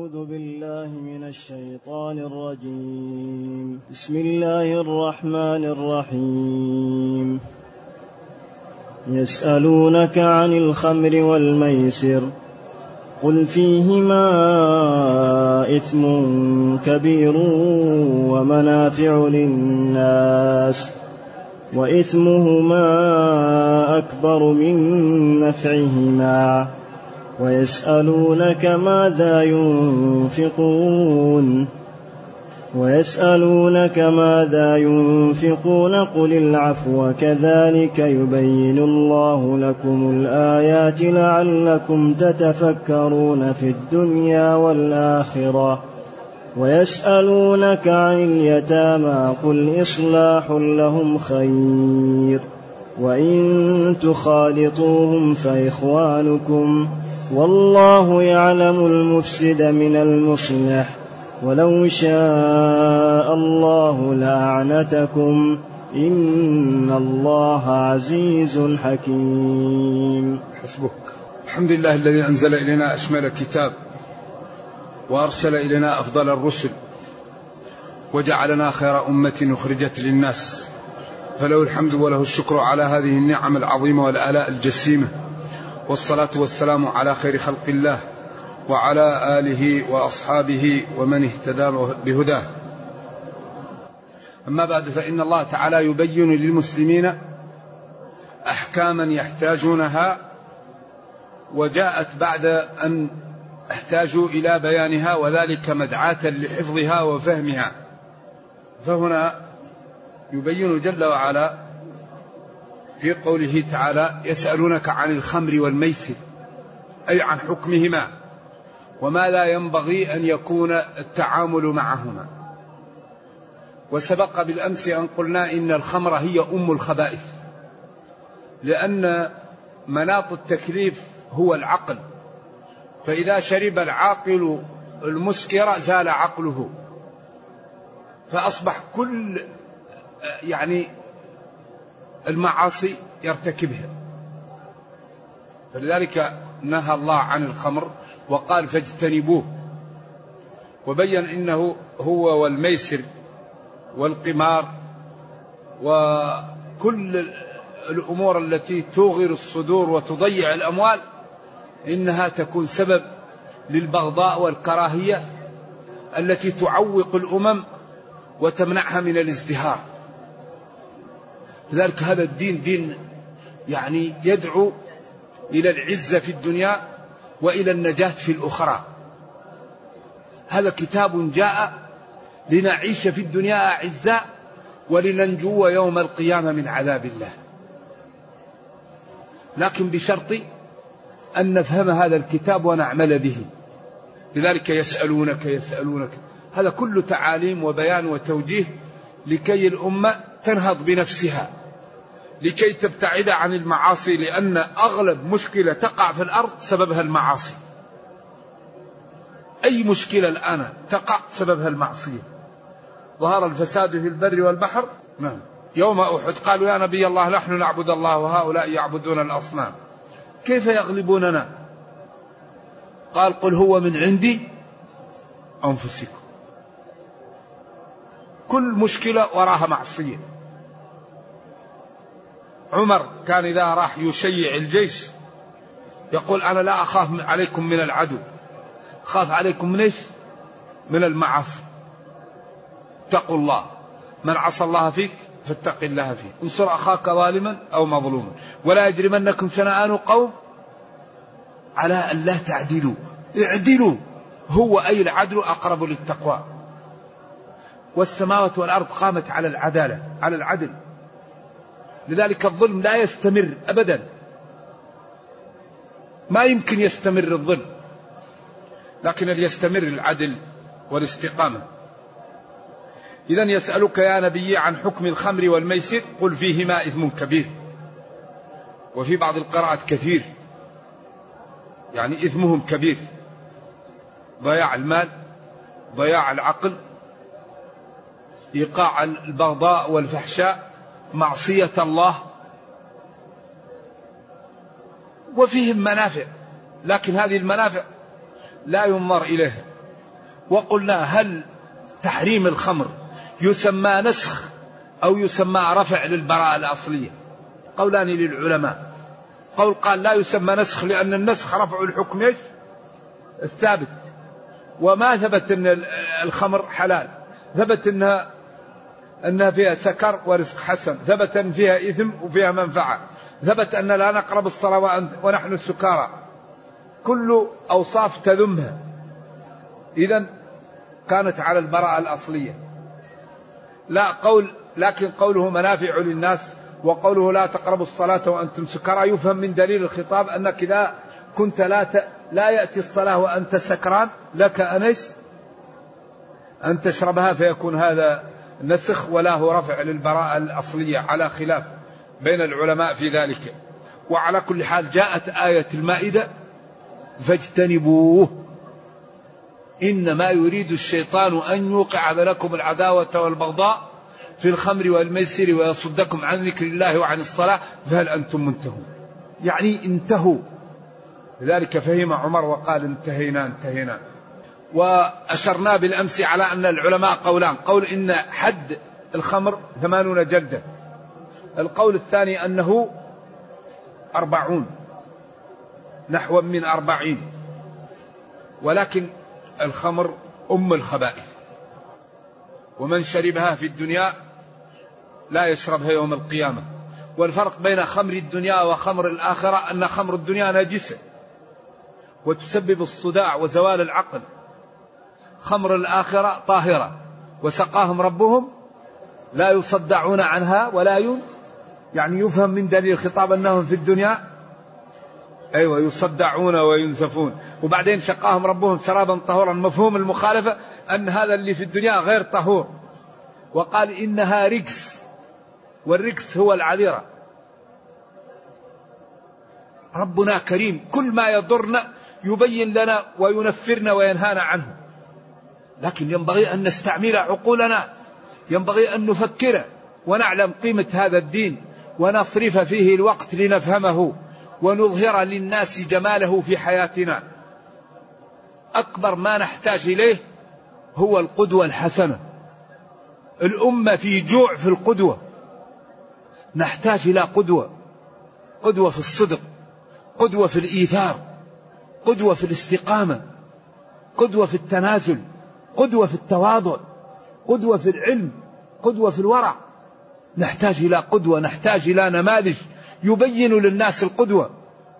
أعوذ بالله من الشيطان الرجيم. بسم الله الرحمن الرحيم. يسألونك عن الخمر والميسر قل فيهما إثم كبير ومنافع للناس وإثمهما أكبر من نفعهما ويسألونك ماذا ينفقون قل العفو كذلك يبين الله لكم الآيات لعلكم تتفكرون في الدنيا والآخرة ويسألونك عن اليتامى قل إصلاح لهم خير وإن تخالطوهم فإخوانكم والله يعلم المفسد من المصلح ولو شاء الله لأعنتكم إن الله عزيز حكيم. حسبك. الحمد لله الذي أنزل إلينا أشمل كتاب وأرسل إلينا أفضل الرسل وجعلنا خير أمة أخرجت للناس، فله الحمد وله الشكر على هذه النعم العظيمة والآلاء الجسيمة، والصلاة والسلام على خير خلق الله وعلى آله وأصحابه ومن اهتدى بهداه. أما بعد، فإن الله تعالى يبين للمسلمين أحكاما يحتاجونها، وجاءت بعد أن احتاجوا إلى بيانها، وذلك مدعاة لحفظها وفهمها. فهنا يبين جل وعلا في قوله تعالى: يسألونك عن الخمر والميسر، أي عن حكمهما وما لا ينبغي أن يكون التعامل معهما. وسبق بالأمس أن قلنا إن الخمر هي أم الخبائث، لأن مناط التكليف هو العقل، فإذا شرب العاقل المسكر زال عقله، فأصبح كل المعاصي يرتكبها. فلذلك نهى الله عن الخمر وقال فاجتنبوه، وبين إنه هو والميسر والقمار وكل الأمور التي توغر الصدور وتضيع الأموال إنها تكون سبب للبغضاء والكراهية التي تعوق الأمم وتمنعها من الازدهار. لذلك هذا الدين دين يدعو إلى العزة في الدنيا وإلى النجاة في الأخرى. هذا كتاب جاء لنعيش في الدنيا أعزاء ولننجو يوم القيامة من عذاب الله، لكن بشرط أن نفهم هذا الكتاب ونعمل به. لذلك يسألونك، هذا كله تعاليم وبيان وتوجيه لكي الأمة تنهض بنفسها، لكي تبتعد عن المعاصي، لأن أغلب مشكلة تقع في الأرض سببها المعاصي. أي مشكلة الآن تقع سببها المعصية. ظهر الفساد في البر والبحر يوم أحد قالوا يا نبي الله نحن نعبد الله وهؤلاء يعبدون الأصنام كيف يغلبوننا؟ قال قل هو من عندي أنفسكم. كل مشكلة وراها معصية. عمر كان إذا راح يشيع الجيش يقول أنا لا أخاف عليكم من العدو، خاف عليكم من إيش؟ من المعاصي. اتقوا الله، من عصى الله فيك فاتق الله فيه، انصر أخاك ظالما أو مظلوما ولا يجرمنكم شنآن قوم على أن لا تعدلوا، اعدلوا، هو أي العدل أقرب للتقوى. والسماوات والأرض قامت على العدالة، على العدل. لذلك الظلم لا يستمر أبدا، ما يمكن يستمر الظلم، لكن يستمر العدل والاستقامة. إذن يسألك يا نبي عن حكم الخمر والميسر قل فيهما إثم كبير، وفي بعض القراءات كثير، إثمهم كبير، ضياع المال، ضياع العقل، إيقاع البغضاء والفحشاء، معصية الله، وفيهم منافع، لكن هذه المنافع لا ينظر إليها، وقلنا هل تحريم الخمر يسمى نسخ أو يسمى رفع للبراءة الأصلية؟ قولان للعلماء. قول قال لا يسمى نسخ لأن النسخ رفع الحكم الثابت، وما ثبت أن الخمر حلال، ثبت أنها فيها سكر ورزق حسن، ثبت أن فيها إثم وفيها منفعة، ثبت أن لا نقرب الصلاة ونحن السكارى، كل أوصاف تذمها، إذن كانت على البراءة الأصلية. لكن قوله منافع للناس وقوله لا تقربوا الصلاة وأنتم سكارى يفهم من دليل الخطاب أنك إذا كنت لا يأتي الصلاة وأنت سكران لك أن تشربها، فيكون هذا نسخ ولا هو رفع للبراءة الأصلية، على خلاف بين العلماء في ذلك. وعلى كل حال جاءت آية المائدة فاجتنبوه إنما يريد الشيطان أن يوقع بينكم العداوة والبغضاء في الخمر والميسر ويصدكم عن ذكر الله وعن الصلاة فهل أنتم منتهون؟ يعني انتهوا. لذلك فهم عمر وقال انتهينا. وأشرنا بالأمس على أن العلماء قولان، قول إن حد الخمر 80 جلدة، القول الثاني أنه 40 نحو من 40، ولكن الخمر أم الخبائث، ومن شربها في الدنيا لا يشربها يوم القيامة. والفرق بين خمر الدنيا وخمر الآخرة أن خمر الدنيا نجسة وتسبب الصداع وزوال العقل، خمر الآخرة طاهرة وسقاهم ربهم لا يصدعون عنها ولا يعني يفهم من دليل الخطاب أنهم في الدنيا يصدعون وينزفون، وبعدين سقاهم ربهم شرابا طهورا. مفهوم المخالفة أن هذا اللي في الدنيا غير طهور، وقال إنها رجس، والرجس هو العذرة. ربنا كريم، كل ما يضرنا يبين لنا وينفرنا وينهانا عنه، لكن ينبغي أن نستعمل عقولنا، ينبغي أن نفكر ونعلم قيمة هذا الدين ونصرف فيه الوقت لنفهمه ونظهر للناس جماله في حياتنا. أكبر ما نحتاج إليه هو القدوة الحسنة. الأمة في جوع في القدوة، نحتاج إلى قدوة في الصدق، قدوة في الإيثار، قدوة في الاستقامة، قدوة في التنازل، قدوة في التواضع، قدوة في العلم، قدوة في الورع. نحتاج إلى قدوة، نحتاج إلى نماذج يبين للناس القدوة،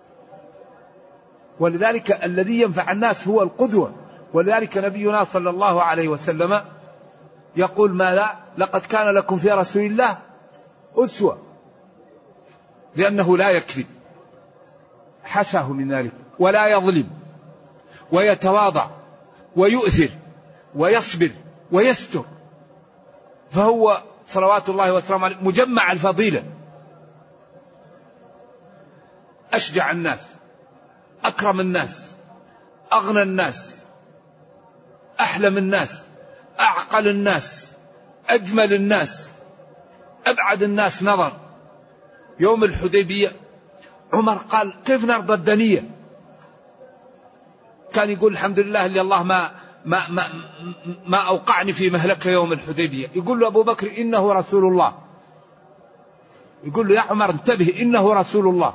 ولذلك الذي ينفع الناس هو القدوة. ولذلك نبينا صلى الله عليه وسلم يقول ماذا؟ لقد كان لكم في رسول الله أسوة، لأنه لا يكذب حاشاه من ذلك، ولا يظلم، ويتواضع، ويؤثر، ويصبر، ويستر، فهو صلوات الله وسلامه عليه مجمع الفضيلة. أشجع الناس، أكرم الناس، أغنى الناس، أحلم الناس، أعقل الناس، أجمل الناس، أبعد الناس نظر. يوم الحديبية عمر قال كيف نرضى الدنية؟ كان يقول الحمد لله اللي الله ما أوقعني في مهلكة يوم الحديبية. يقول له أبو بكر إنه رسول الله، يقول له يا عمر انتبه إنه رسول الله.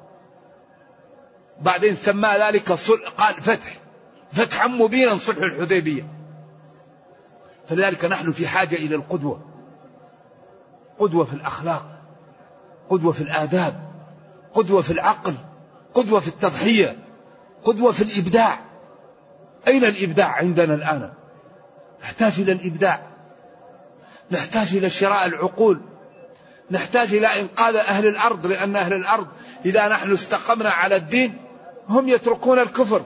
بعدين سمى ذلك قال فتحا مبينا صلح الحديبية. فلذلك نحن في حاجة إلى القدوة، قدوة في الأخلاق، قدوة في الآداب، قدوة في العقل، قدوة في التضحية، قدوة في الإبداع. أين الإبداع عندنا الآن؟ نحتاج إلى الإبداع، نحتاج إلى شراء العقول، نحتاج إلى إنقاذ أهل الأرض، لأن أهل الأرض إذا نحن استقمنا على الدين هم يتركون الكفر،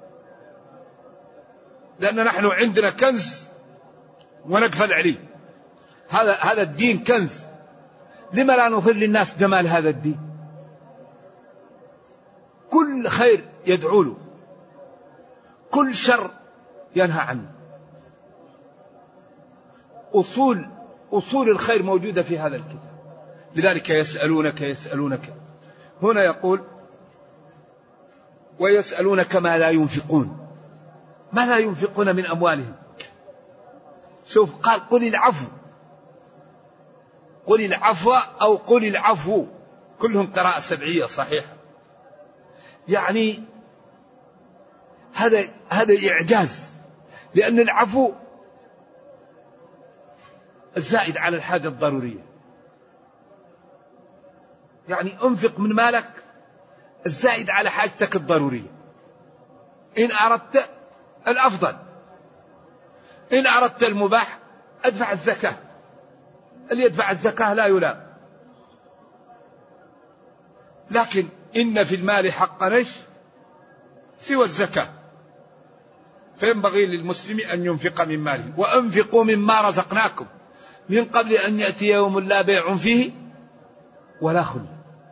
لأن نحن عندنا كنز ونقفل عليه. هذا الدين كنز، لما لا نظهر للناس جمال هذا الدين؟ كل خير يدعو له، كل شر ينهى عنه. أصول الخير موجودة في هذا الكتاب. لذلك يسألونك هنا يقول ويسألونك ما لا ينفقون. ماذا ينفقون من أموالهم؟ شوف قال قل العفو، قل العفو أو قل العفو، كلهم قراءة سبعية صحيحة. يعني هذا إعجاز، لأن العفو الزائد على الحاجة الضرورية. يعني انفق من مالك الزائد على حاجتك الضرورية إن أردت الأفضل. إن أردت المباح أدفع الزكاة، اللي يدفع الزكاة لا يلام. لكن إن في المال حقا سوى الزكاة، فينبغي للمسلم أن ينفق من ماله. وأنفقوا مما رزقناكم من قبل أن يأتي يوم لا بيع فيه ولا خلة.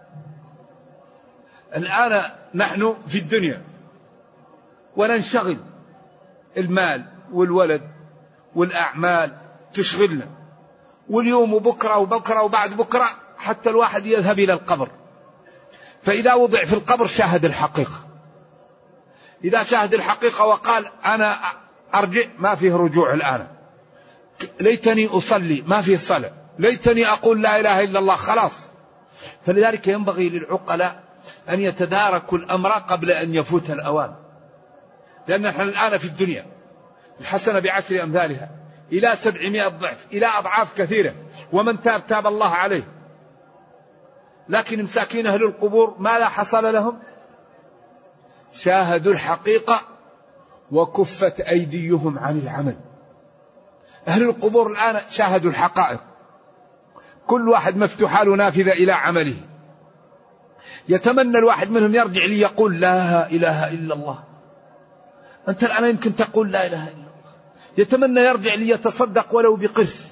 الآن نحن في الدنيا وننشغل، المال والولد والأعمال تشغلنا، واليوم وبكرة وبكرة وبعد بكرة، حتى الواحد يذهب إلى القبر. فإذا وضع في القبر شاهد الحقيقة. إذا شاهد الحقيقة وقال أنا أرجع، ما فيه رجوع الآن. ليتني أصلي، ما فيه صلاة. ليتني أقول لا إله إلا الله، خلاص. فلذلك ينبغي للعقلاء أن يتداركوا الأمر قبل أن يفوت الأوان. لأن نحن الآن في الدنيا الحسنة بعشر أمثالها إلى 700 ضعف، إلى أضعاف كثيرة، ومن تاب تاب الله عليه. لكن مساكين أهل القبور ماذا حصل لهم؟ شاهدوا الحقيقة وكفت أيديهم عن العمل. أهل القبور الآن شاهدوا الحقائق، كل واحد مفتوح له نافذة إلى عمله. يتمنى الواحد منهم يرجع لي يقول لا إله إلا الله. أنت الآن يمكن تقول لا إله إلا الله. يتمنى يرجع لي يتصدق ولو بقرش،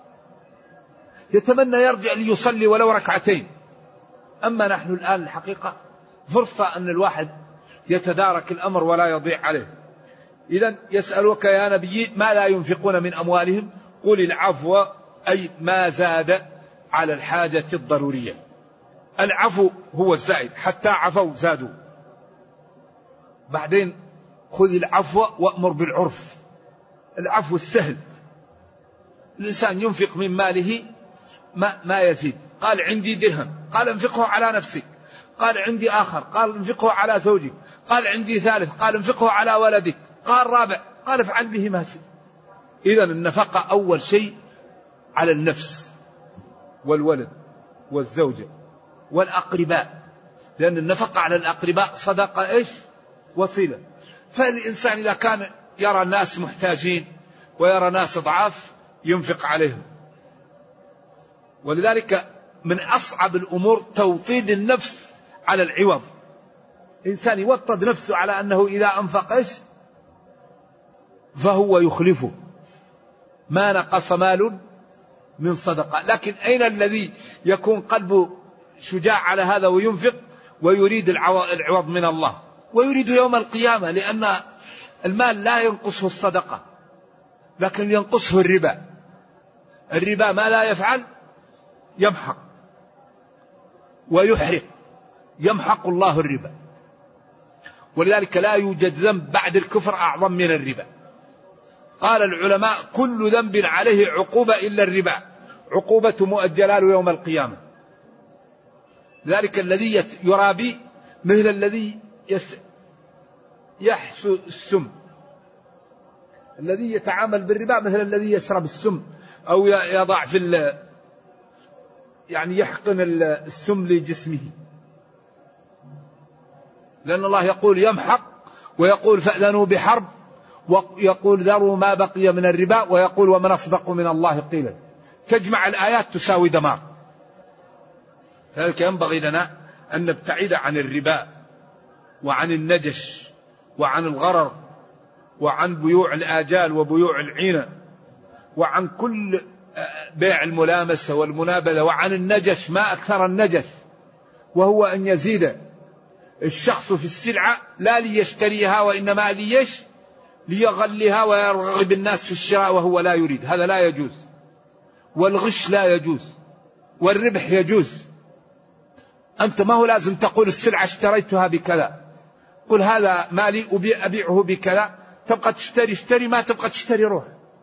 يتمنى يرجع لي يصلي ولو ركعتين. أما نحن الآن الحقيقة فرصة أن الواحد يتدارك الأمر ولا يضيع عليه. إذن يسألوك يا نبي ما لا ينفقون من أموالهم، قل العفو، أي ما زاد على الحاجة الضرورية. العفو هو الزائد، حتى عفوا زادوا. بعدين خذ العفو وأمر بالعرف. العفو السهل، الإنسان ينفق من ماله ما يزيد. قال عندي درهم، قال انفقه على نفسك. قال عندي آخر، قال انفقه على زوجك. قال عندي ثالث، قال انفقه على ولدك. قال رابع، قال افعل به ما شئت. إذن النفقة أول شيء على النفس والولد والزوجة والأقرباء، لأن النفقة على الأقرباء صدقة وصيلة. فالإنسان إذا كان يرى الناس محتاجين ويرى ناس ضعاف ينفق عليهم. ولذلك من أصعب الأمور توطيد النفس على العوض. إنسان يوطد نفسه على أنه إذا أنفق فهو يخلفه، ما نقص مال من صدقة. لكن أين الذي يكون قلبه شجاع على هذا وينفق ويريد العوض من الله ويريد يوم القيامة؟ لأن المال لا ينقصه الصدقة، لكن ينقصه الربا. الربا ما لا يفعل يمحق ويحرق، يمحق الله الربا. ولذلك لا يوجد ذنب بعد الكفر أعظم من الربا. قال العلماء كل ذنب عليه عقوبة إلا الربا، عقوبة مؤجلة يوم القيامة. ذلك الذي يرابي مثل الذي يحسو السم، الذي يتعامل بالربا مثل الذي يشرب السم أو يضع في يعني يحقن السم لجسمه. لأن الله يقول يمحق، ويقول فأذنوا بحرب، ويقول ذروا ما بقي من الربا، ويقول ومن أصدق من الله قيلا. تجمع الآيات تساوي دمار. لذلك ينبغي لنا أن نبتعد عن الربا وعن النجش وعن الغرر وعن بيوع الآجال وبيوع العينة وعن كل بيع الملامسة والمنابذة وعن النجش. ما أكثر النجش، وهو أن يزيد الشخص في السلعة لا ليشتريها وإنما ليغلها ويرغب الناس في الشراء وهو لا يريد. هذا لا يجوز. والغش لا يجوز، والربح يجوز. أنت ما هو لازم تقول السلعة اشتريتها بكذا، قل هذا مالي أبيعه بكذا، تبقى تشتري، ما تبقى تشتري روح.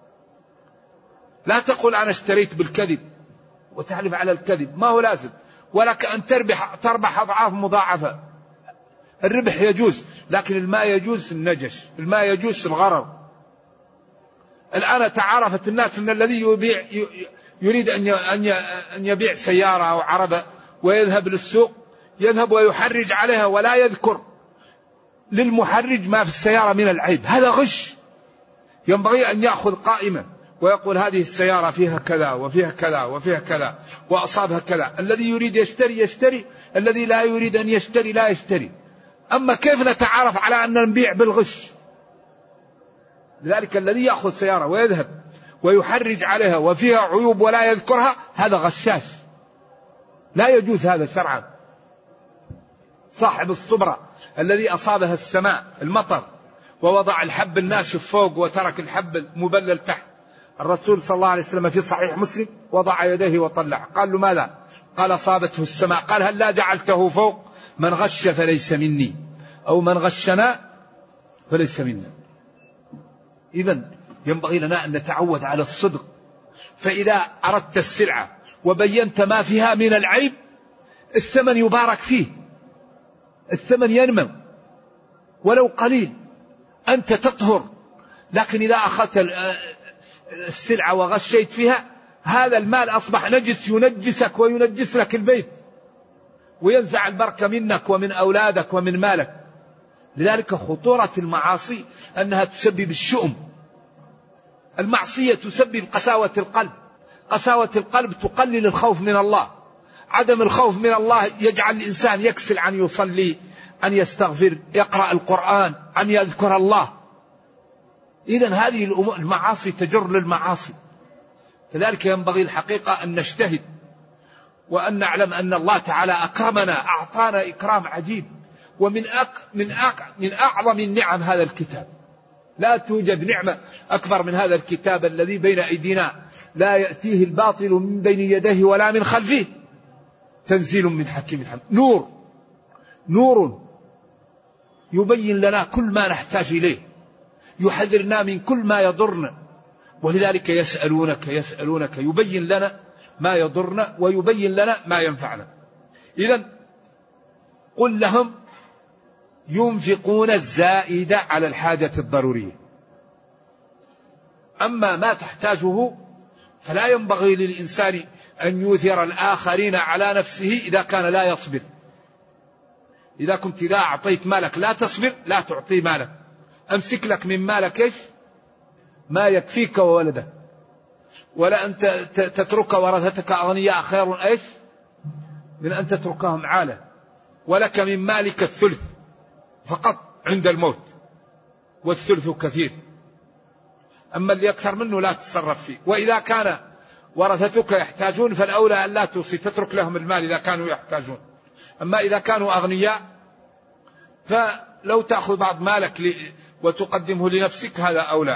لا تقول أنا اشتريت بالكذب وتحلف على الكذب، ما هو لازم، ولك أن تربح أضعاف مضاعفة. الربح يجوز، لكن الماء يجوز النجش، الماء يجوز الغرر. الآن تعارفت الناس أن الذي يريد أن يبيع سيارة أو عربة ويذهب للسوق يذهب ويحرج عليها ولا يذكر للمحرج ما في السيارة من العيب، هذا غش. ينبغي أن يأخذ قائمة ويقول هذه السيارة فيها كذا وفيها كذا وفيها كذا وأصابها كذا. الذي يريد يشتري، الذي لا يريد أن يشتري لا يشتري. أما كيف نتعارف على أن نبيع بالغش؟ لذلك الذي يأخذ سيارة ويذهب ويحرج عليها وفيها عيوب ولا يذكرها هذا غشاش، لا يجوز هذا شرعا. صاحب الصبرة الذي أصابها السماء المطر ووضع الحب الناشف فوق وترك الحب المبلل تحت، الرسول صلى الله عليه وسلم في صحيح مسلم وضع يديه وطلع، قال له ماذا؟ قال أصابته السماء، قال هل لا جعلته فوق؟ من غش فليس مني، أو من غشنا فليس منا. إذن ينبغي لنا أن نتعود على الصدق. فإذا أردت السلعة وبينت ما فيها من العيب الثمن يبارك فيه، الثمن ينمو ولو قليل، أنت تطهر. لكن إذا أخذت السلعة وغشيت فيها هذا المال أصبح نجس، ينجسك وينجس لك البيت وينزع البركة منك ومن أولادك ومن مالك. لذلك خطورة المعاصي أنها تسبب الشؤم. المعصية تسبب قساوة القلب، قساوة القلب تقلل الخوف من الله، عدم الخوف من الله يجعل الإنسان يكسل عن يصلي، أن يستغفر، يقرأ القرآن، أن يذكر الله. إذن هذه المعاصي تجر للمعاصي. لذلك ينبغي الحقيقة أن نجتهد وأن نعلم أن الله تعالى أكرمنا، أعطانا إكرام عجيب، ومن من أعظم النعم هذا الكتاب. لا توجد نعمة أكبر من هذا الكتاب الذي بين أيدينا، لا يأتيه الباطل من بين يديه ولا من خلفه، تنزيل من حكيم حميد. نور يبين لنا كل ما نحتاج إليه، يحذرنا من كل ما يضرنا. ولذلك يسألونك يبين لنا ما يضرنا ويبين لنا ما ينفعنا. إذن قل لهم ينفقون الزائد على الحاجة الضرورية، أما ما تحتاجه فلا ينبغي للإنسان أن يؤثر الآخرين على نفسه إذا كان لا يصبر. إذا كنت إذا أعطيت مالك لا تصبر لا تعطي مالك، أمسك لك من مالك إيش؟ ما يكفيك وولدك، ولا أنت تترك ورثتك أغنياء خير إيش من أن تتركهم عالة، ولك من مالك الثلث فقط عند الموت، والثلث كثير. أما اللي أكثر منه لا تتصرف فيه. وإذا كان ورثتك يحتاجون فالأولى أن لا توصي، تترك لهم المال إذا كانوا يحتاجون. أما إذا كانوا أغنياء فلو تأخذ بعض مالك وتقدمه لنفسك هذا أولى.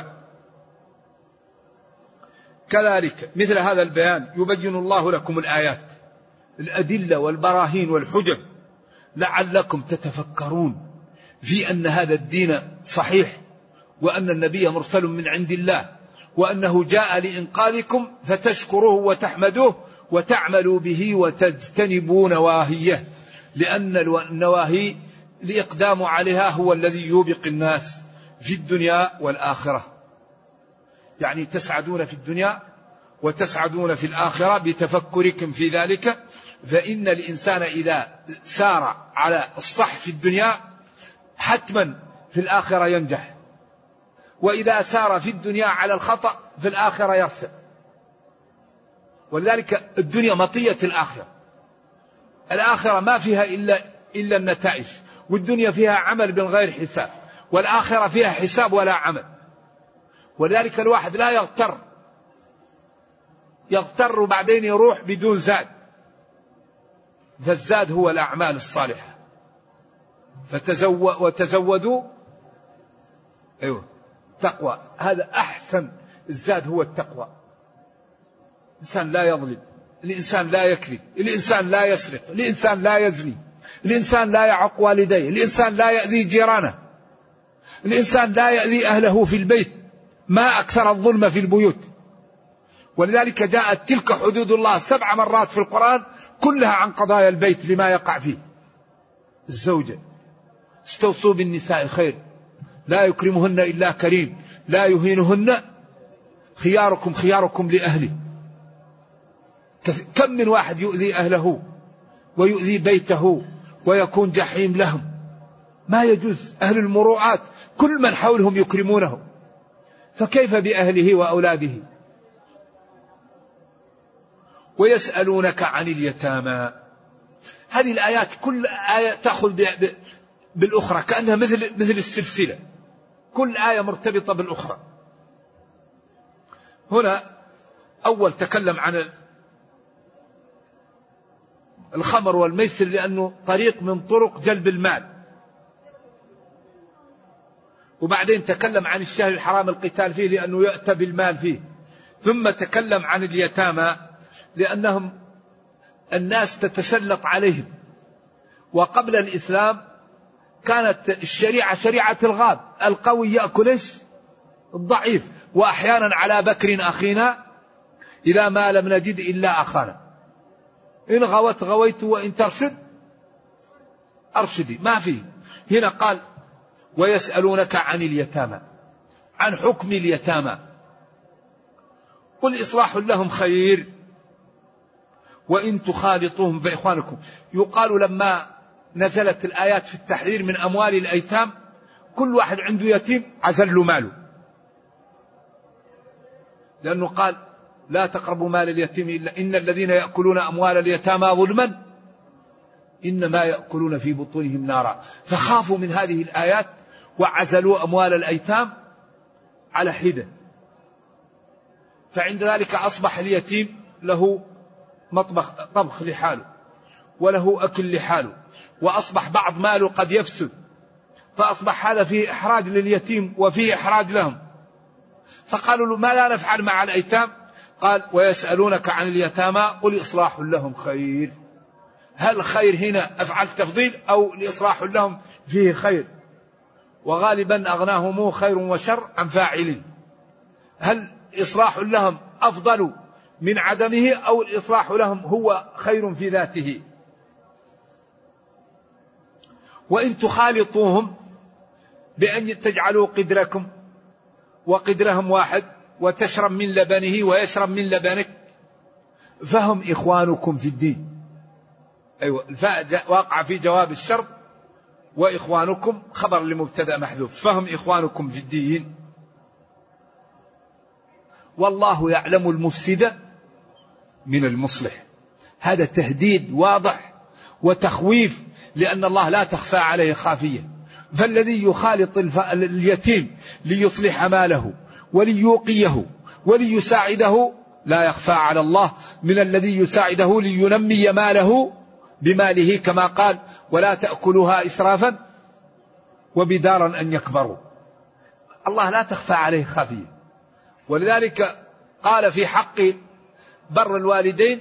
كذلك مثل هذا البيان يبين الله لكم الآيات، الأدلة والبراهين والحجج لعلكم تتفكرون في أن هذا الدين صحيح، وأن النبي مرسل من عند الله، وأنه جاء لإنقاذكم فتشكروه وتحمدوه وتعملوا به وتجتنبوا نواهيه، لأن النواهي الإقدام عليها هو الذي يوبق الناس في الدنيا والآخرة. يعني تسعدون في الدنيا وتسعدون في الآخرة بتفكركم في ذلك. فإن الإنسان إذا سار على الصح في الدنيا حتما في الآخرة ينجح، وإذا سار في الدنيا على الخطأ في الآخرة يرسل. ولذلك الدنيا مطية الآخرة، الآخرة ما فيها إلا النتائج، والدنيا فيها عمل بالغير حساب، والآخرة فيها حساب ولا عمل. ولذلك الواحد لا يغتر وبعدين يروح بدون زاد، فالزاد هو الأعمال الصالحة. وتزودوا تقوى، هذا أحسن الزاد هو التقوى. الإنسان لا يظلم، الإنسان لا يكذب، الإنسان لا يسرق، الإنسان لا يزني، الإنسان لا يعق والديه، الإنسان لا يأذي جيرانه. الإنسان لا يأذي أهله في البيت، ما أكثر الظلم في البيوت. ولذلك جاءت تلك حدود الله 7 مرات في القرآن كلها عن قضايا البيت لما يقع فيه. الزوجة استوصوا بالنساء خير، لا يكرمهن إلا كريم، لا يهينهن، خياركم خياركم لأهله. كم من واحد يؤذي أهله ويؤذي بيته ويكون جحيم لهم. ما يجوز. أهل المروءات كل من حولهم يكرمونه، فكيف بأهله وأولاده؟ ويسألونك عن اليتامى. هذه الآيات كل آية تأخذ بالأخرى كأنها مثل السلسلة، كل آية مرتبطة بالأخرى. هنا أول تكلم عن الخمر والميسر لأنه طريق من طرق جلب المال، وبعدين تكلم عن الشهر الحرام القتال فيه لأنه يأتى بالمال فيه، ثم تكلم عن اليتامى لأنهم الناس تتسلط عليهم. وقبل الإسلام كانت الشريعة شريعة الغاب، القوي يأكل الضعيف، وأحيانا على بكر أخينا إذا ما لم نجد إلا أخانا، إن غوت غويت وإن ترشد أرشدي، ما فيه. هنا قال ويسألونك عن اليتامى، عن حكم اليتامى، قل إصلاح لهم خير وإن تخالطوهم فإخوانكم. يقال لما نزلت الآيات في التحذير من أموال الأيتام كل واحد عنده يتيم عزل له ماله، لأنه قال لا تقربوا مال اليتيم إلا إن الذين يأكلون أموال اليتامى ظلما إنما يأكلون في بطونهم نارا، فخافوا من هذه الآيات وعزلوا أموال الأيتام على حدة. فعند ذلك أصبح اليتيم له طبخ لحاله وله أكل لحاله، وأصبح بعض ماله قد يفسد، فأصبح هذا فيه إحراج لليتيم وفيه إحراج لهم. فقالوا له ما لا نفعل مع الأيتام؟ قال ويسألونك عن اليتامى قل إصلاح لهم خير. هل خير هنا أفعل تفضيل أو الإصلاح لهم فيه خير؟ وغالبا أغناهم خير وشر عن فاعل. هل إصلاح لهم أفضل من عدمه أو الإصلاح لهم هو خير في ذاته؟ وإن تخالطوهم بأن تجعلوا قدركم وقدرهم واحد وتشرب من لبنه ويشرب من لبنك فهم إخوانكم في الدين. أيوة، الفاء واقع في جواب الشرط، وإخوانكم خبر لمبتدأ محذوف، فهم إخوانكم في الدين. والله يعلم المفسد من المصلح. هذا تهديد واضح وتخويف، لأن الله لا تخفى عليه خافية. فالذي يخالط اليتيم ليصلح ماله وليوقيه وليساعده لا يخفى على الله من الذي يساعده لينمي ماله بماله، كما قال ولا تأكلوها إسرافا وبدارا أن يكبروا. الله لا تخفى عليه خافية. ولذلك قال في حق بر الوالدين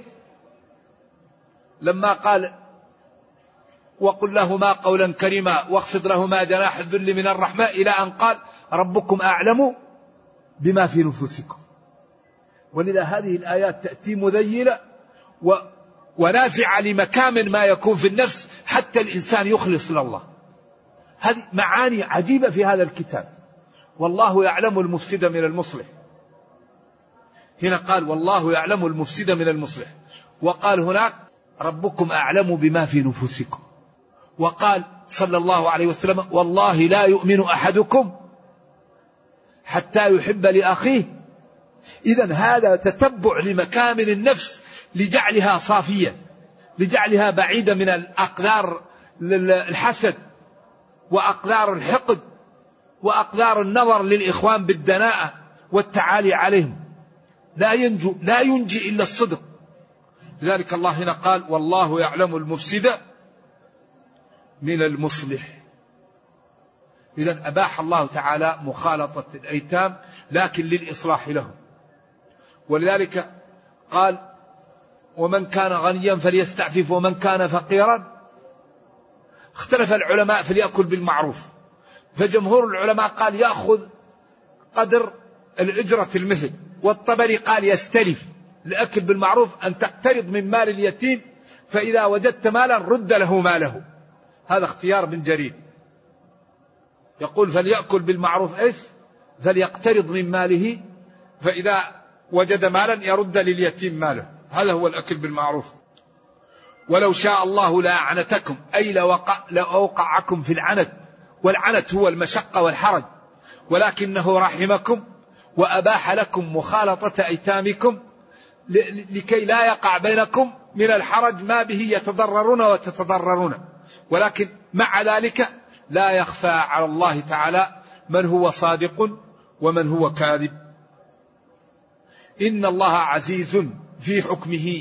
لما قال وقل لهما قولا كريما واخفض لهما جناح الذل من الرحمة، إلى أن قال ربكم أعلم بما في نفوسكم. ولذا هذه الآيات تأتي مذيلة ونازعة لمكامن ما يكون في النفس حتى الإنسان يخلص لله. هذه معاني عجيبة في هذا الكتاب. والله يعلم المفسد من المصلح. هنا قال والله يعلم المفسد من المصلح، وقال هناك ربكم أعلم بما في نفوسكم، وقال صلى الله عليه وسلم والله لا يؤمن أحدكم حتى يحب لأخيه. إذن هذا تتبع لمكامن النفس لجعلها صافية، لجعلها بعيدة من الأقدار الحسد وأقدار الحقد وأقدار النظر للإخوان بالدناءة والتعالي عليهم. لا ينجي إلا الصدق. لذلك الله هنا قال والله يعلم المفسد من المصلح. إذن أباح الله تعالى مخالطة الأيتام لكن للإصلاح لهم. ولذلك قال ومن كان غنيا فليستعفف ومن كان فقيرا. اختلف العلماء فليأكل بالمعروف، فجمهور العلماء قال يأخذ قدر الأجرة المثل، والطبري قال يستلف. الأكل بالمعروف أن تقترض من مال اليتيم، فإذا وجدت مالا رد له ماله. هذا اختيار بن جرير، يقول فليأكل بالمعروف فليقترض من ماله، فإذا وجد مالا يرد لليتيم ماله. هذا هو الأكل بالمعروف. ولو شاء الله لأعنتكم، أي لأوقعكم في العنت، والعنت هو المشقة والحرج، ولكنه رحمكم وأباح لكم مخالطة أيتامكم لكي لا يقع بينكم من الحرج ما به يتضررون وتتضررون. ولكن مع ذلك لا يخفى على الله تعالى من هو صادق ومن هو كاذب. إن الله عزيز في حكمه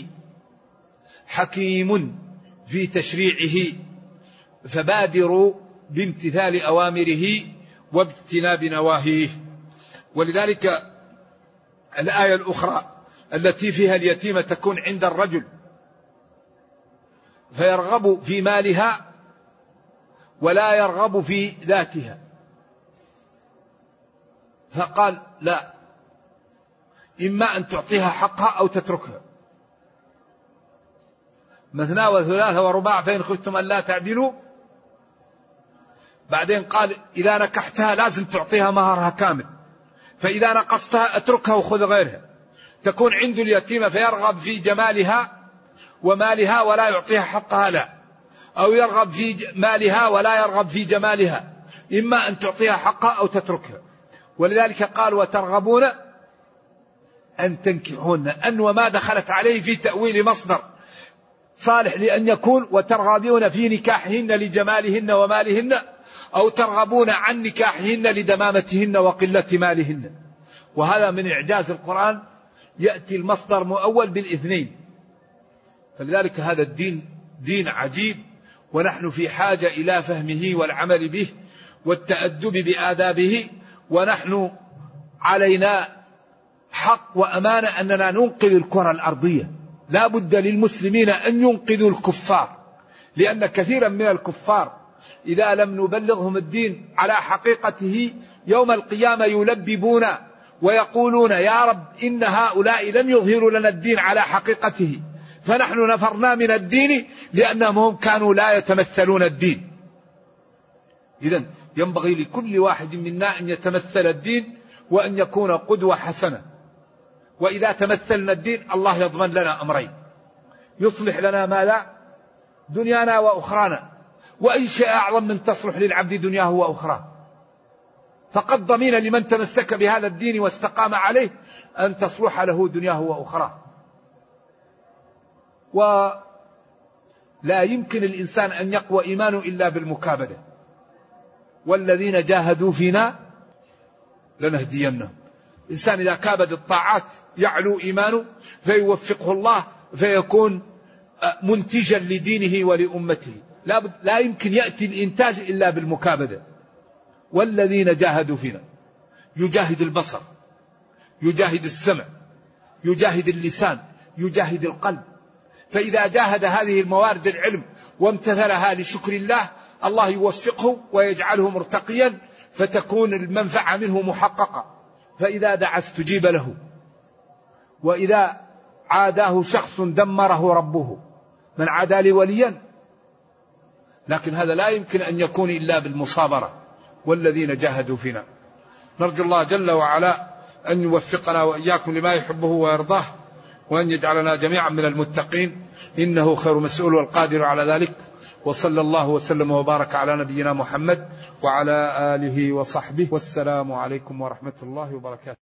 حكيم في تشريعه، فبادروا بامتثال أوامره واجتناب نواهيه. ولذلك الآية الأخرى التي فيها اليتيمة تكون عند الرجل فيرغب في مالها ولا يرغب في ذاتها، فقال لا، إما أن تعطيها حقها أو تتركها، مثنى وثلاث ورباع فإن خفتم أن لا تعدلوا. بعدين قال إذا نكحتها لازم تعطيها مهرها كامل، فإذا نقصتها أتركها وخذ غيرها. تكون عنده اليتيمة فيرغب في جمالها ومالها ولا يعطيها حقها، لا، أو يرغب في مالها ولا يرغب في جمالها، إما أن تعطيها حقها أو تتركها. ولذلك قال وترغبون أن تنكحون، أن وما دخلت عليه في تأويل مصدر صالح لأن يكون وترغبون في نكاحهن لجمالهن ومالهن، أو ترغبون عن نكاحهن لدمامتهن وقلة مالهن. وهذا من إعجاز القرآن، يأتي المصدر مؤول بالاثنين. فلذلك هذا الدين دين عجيب، ونحن في حاجة إلى فهمه والعمل به والتأدب بآدابه. ونحن علينا حق وأمانة أننا ننقذ الكرة الأرضية. لا بد للمسلمين أن ينقذوا الكفار، لأن كثيرا من الكفار إذا لم نبلغهم الدين على حقيقته يوم القيامة يلببون ويقولون يا رب إن هؤلاء لم يظهروا لنا الدين على حقيقته، فنحن نفرنا من الدين لأنهم هم كانوا لا يتمثلون الدين. إذن ينبغي لكل واحد منا أن يتمثل الدين وأن يكون قدوة حسنة. وإذا تمثلنا الدين الله يضمن لنا أمرين: يصلح لنا ماذا؟ دنيانا وأخرانا. وأي شيء أعظم من تصلح للعبد دنياه وأخراه. فقد ضمن لمن تمسك بهذا الدين واستقام عليه أن تصلح له دنياه وأخراه. ولا يمكن الإنسان أن يقوى إيمانه إلا بالمكابدة. والذين جاهدوا فينا لنهدينهم. الإنسان إذا كابد الطاعات يعلو إيمانه فيوفقه الله فيكون منتجا لدينه ولأمته. لا يمكن يأتي الإنتاج إلا بالمكابدة. والذين جاهدوا فينا، يجاهد البصر، يجاهد السمع، يجاهد اللسان، يجاهد القلب. فإذا جاهد هذه الموارد العلم وامتثلها لشكر الله، الله يوفقه ويجعله مرتقيا، فتكون المنفعة منه محققة. فإذا دعا استجيب له، وإذا عاداه شخص دمره ربه. من عادى لي وليا. لكن هذا لا يمكن أن يكون إلا بالمصابرة. والذين جاهدوا فينا. نرجو الله جل وعلا أن يوفقنا وإياكم لما يحبه ويرضاه، وأن يجعلنا جميعا من المتقين، إنه خير مسؤول والقادر على ذلك. وصلى الله وسلم وبارك على نبينا محمد وعلى آله وصحبه، والسلام عليكم ورحمة الله وبركاته.